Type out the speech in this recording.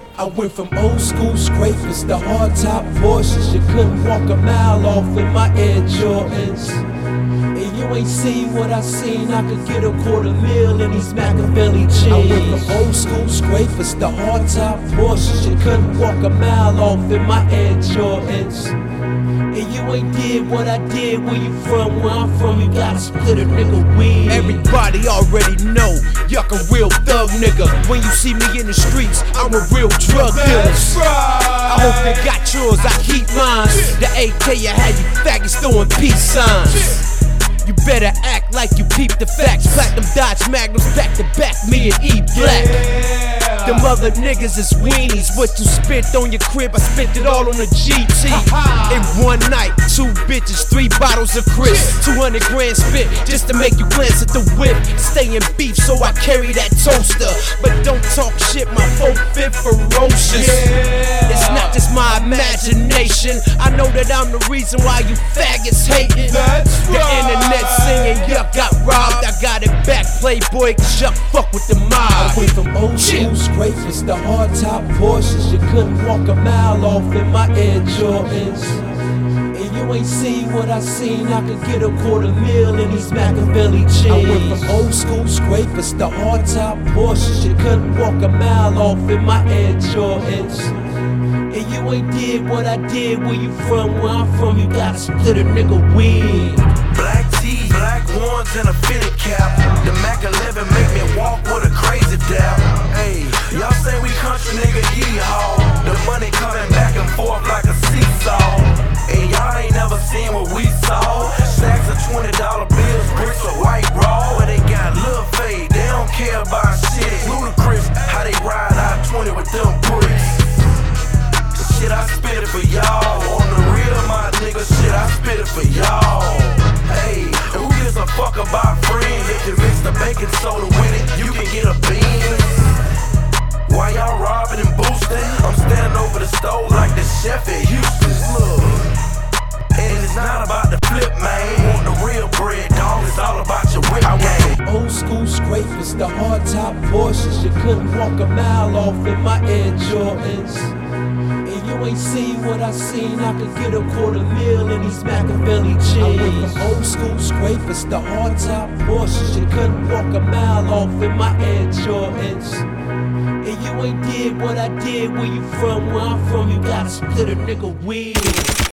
I went from old school scrapers to hard top Porsches. You couldn't walk a mile off in my Air Jordans. And you ain't seen what I seen. I could get $250,000 in these Machiavelli jeans. I went from old school scrapers to hard top Porsches. You couldn't walk a mile off in my Air Jordans. And you ain't did what I did. Where you from? Where I'm from, you gotta split a nigga weed. Everybody already know, yuck, a real thug nigga. When you see me in the streets, I'm a real drug dealer. I hope you got yours, I keep mine. The AK I had you faggots throwing peace signs. You better act like you peep the facts. Platinum Dodge Magnums back to back, me and E Black. Them other niggas is weenies. What you spent on your crib, I spent it all on the GT. In one night, 2 bitches, 3 bottles of Chris, 200 grand spent just to make you glance at the whip. Stay in beef, so I carry that toaster. But don't talk shit, my 4/5 ferocious. It's not just my imagination. I know that I'm the reason why you faggots hating. The internet singing, yuck, got robbed. I got it back, Playboy, cause yuck, fuck with the mob. I went from old school scrapers to hard top Porsches. You couldn't walk a mile off in my Air Jordans. And you ain't seen what I seen. I could get $250,000 in these Machiavelli jeans. I went from old school scrapers to hard top Porsches. You couldn't walk a mile off in my Air Jordans. And you ain't did what I did. Where you from? Where I'm from, you gotta split a nigga weed. Black tees, black ones, and a fitted cap. The Mac 11 make me walk with a crazy dap. Hey, y'all say we country nigga yeehaw. The money coming back and forth like a seesaw. And y'all ain't never seen what we saw. Stacks of $20 bills, bricks of white raw. Where they got Lil Fade, they don't care about shit. Ludacris, how they ride I-20 with them bricks. Shit, I spit it for y'all. On the real, my nigga, shit, I spit it for y'all. Hey, and who gives a fuck about friends? If you mix the baking soda with it, you can get a bean. Why y'all robbing and boosting? I'm standing over the stove like the chef at Houston's. Look, and it's not about the flip, man. Want the real bread, dog? It's all about your whip game. Old school scrapers to hard top Porsches. You couldn't walk a mile off in my Air Jordans. And you ain't seen what I seen. I could get $250,000 in these Machiavelli jeans. I went from old school scrapers to hard top Porsches. You couldn't walk a mile off in my Air Jordans. And you ain't did what I did. Where you from? Where I'm from, you gotta split a nigga weed.